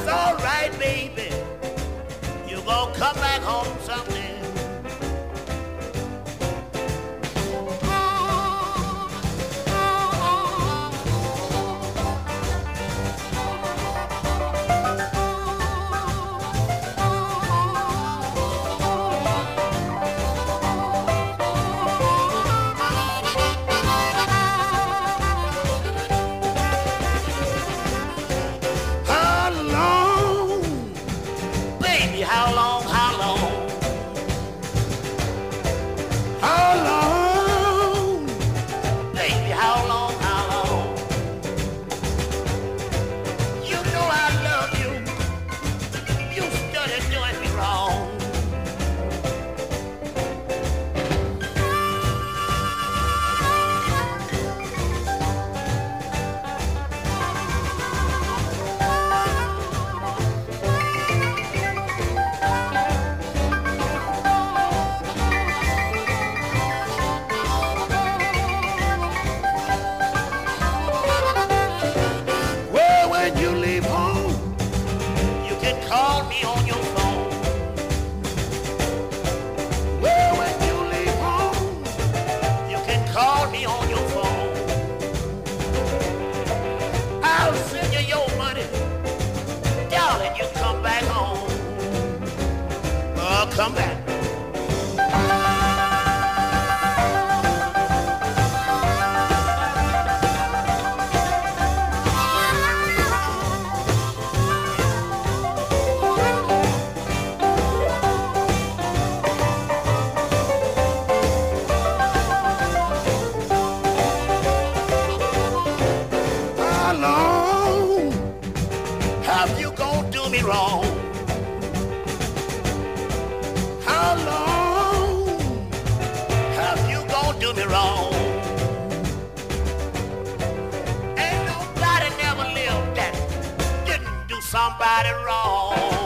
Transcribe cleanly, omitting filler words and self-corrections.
all right, baby. You gonna come back home someday. Come back. How long have you gonna do me wrong? How long have you gonna do me wrong? Ain't nobody never lived that didn't do somebody wrong.